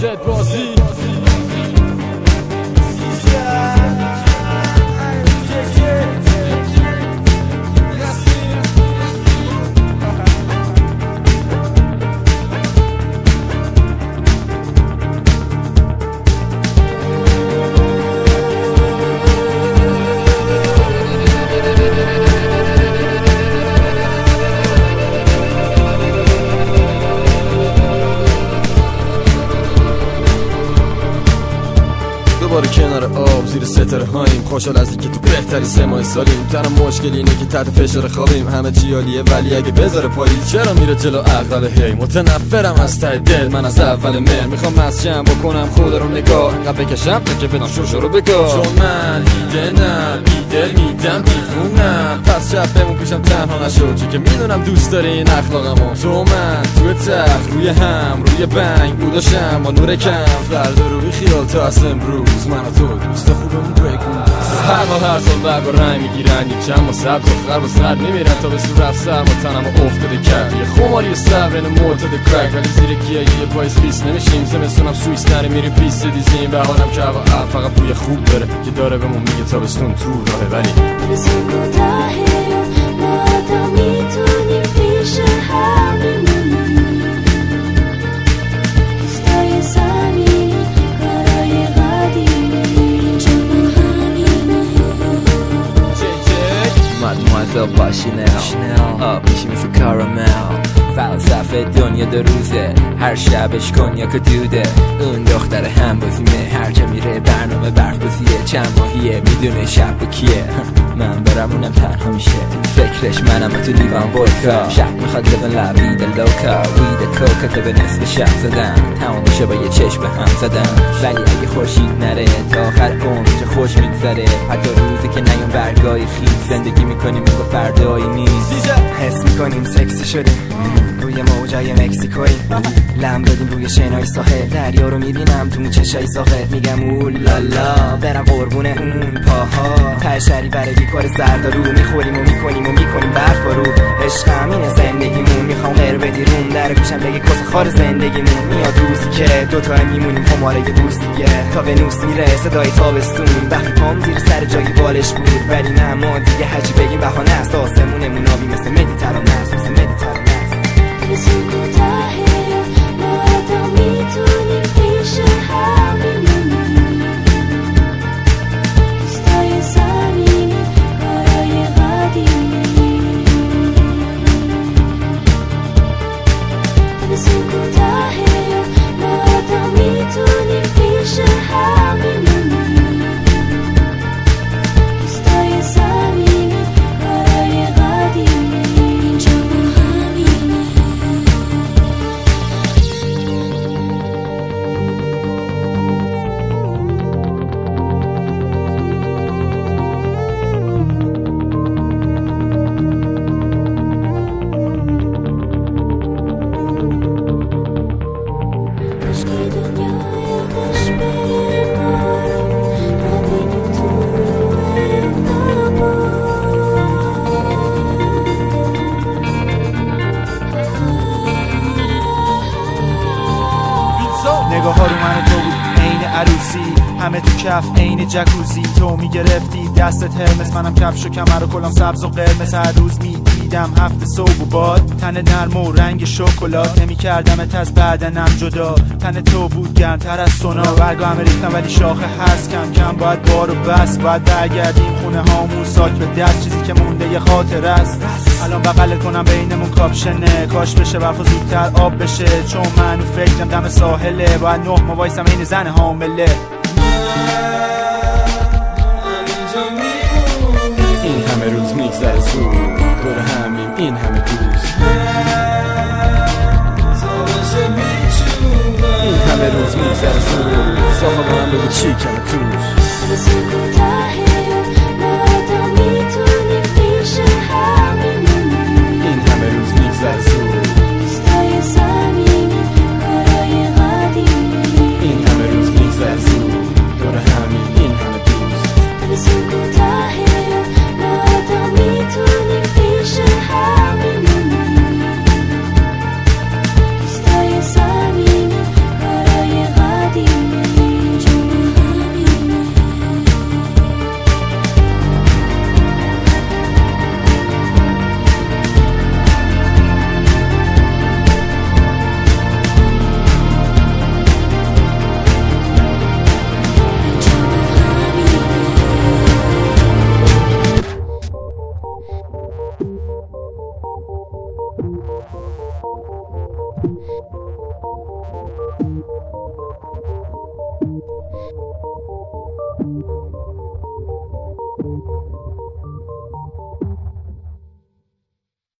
زد بازی دوباره کنار آب زیر ستاره هاییم، خوشحال از اینکه تو بهتری 3 ماه سالیم. تنها مشکل اینه که تحت فشار خوابیم، همه چی عالیه ولی اگه بذاره پاییز چرا میره جلو عقل؟ هی متنفرم از ته دل، من از اول مهر میخوام مسجم بکنم خود رو نگاه، انقدر بکشم تا که بدم شوشو رو بگاه. چون من ایدنم ایدل میدم دیوونم، پس شب بمون پیشم تنها نشو، چون که میدونم دوست داری این اخلاقمو. تو من توی تخت روی هم روی بنگ بوداشم با نور کم، فردا رو بی خیال تا از امروز من و تو دوست خوبمون بگو. هر سال برگ و رنگ میگیرن، یک چند با سبز و خرب و سرد میمیرن تا به سور رفت سرم و تنم و افتاده کرد یه خماری صبر این معتاد کرک، ولی زیر گیه یه پایز پیس نمیشیم. زمستونم سویس نری میریم پیس دیزیم، بهارم که هوا فقط بوی خوب داره که داره بهمون میگه تابستون تو راهه. ولی تابستون کوتاهه ما تا میتونیم پیش هم بمونیم، دوستای صمیمی کارای قدیمی اینجا با همینه. Mademoiselle با شنل پیشی مثل کارامل، فلسفه دنیا 2 روزه، هر شبش کنیاک و دوده. اون دختر هم بازیمه، هر جا میره برنامه برف بازیه، چند ماهیه میدونه شب کیه. من برمونم تنها میشه فکرش، منم تو لیوان ودکا، شب میخواد لیون لا ویدا لوکا، ویدا کوکا تا به نصف شب زدن، تمام میشه با یه چشم به هم زدن. ولی اگه خورشید نره تا آخر عمر چه خوش میگذره، حتی روزی که نیام برگای خیز زندگی میکنیم مثل فردایی نیست. حس میکنیم سکسی شدیم روی موجای مکزیکویی، لم دادیم روی شنای ساحل، دریا رو میبینم تو چشای ساحل، میگم اولالا برم قربون اون پاها، تشری برای بیکار زردارو، میخوریم و میکنیم برف رو. عشق همینه زندگیمون، میخوام غیر بدی روم در گوشم بگی کس خار زندگیمون. میاد روزی که دوتا میمونیم خماره دوستیه، تا ونوس میره صدای تابستون، وقتی پام زیر سر جایی بالش بود. ولی نه ما دیگه هرچی بگیم بهانه است، آسمونمون آبی مثل مدیترانه است، مثل مدیترانه است. تابستون کوتاهه ما تا میتونیم پیش هم بمونیم، دوستای صمیمی کارای قدیمی. تابستون کوتاهه ما تا میتونیم پیش هم بمونیم، دوستای صمیمی کارای قدیمی اینجا با همینه. عشقی دنیای قش بره بارم، نبینیم تو نگاه ها رو من و تو بود عین عروسی، همه تو کف عین جکوزی. تو میگرفتی دستت هرمس، منم کفش و کمر و کلام سبز و قرمز. هر روز میدیدم هفت صبح و باد، تن نرم و رنگ شکلات، نمیکردمت از بدنم جدا. تن تو بود گرمتر از سونا، برگا همه ریختم ولی شاخه هست کم کم. باید بارو بس، باید برگردیم خونه هامون ساک به دست، چیزی که مونده یه خاطر است. الان بغلت کنم بینمون کاپشنه، کاش بشه برف و زودتر آب بشه، چون منو فکرم دم ساحله، باید 9 ماه وایسم این زن حامله. این همه روز میگذره زود، دور همیم این همه دوست، این همه روز میگذره زود، ساقا با هم بگو چی کمه توش.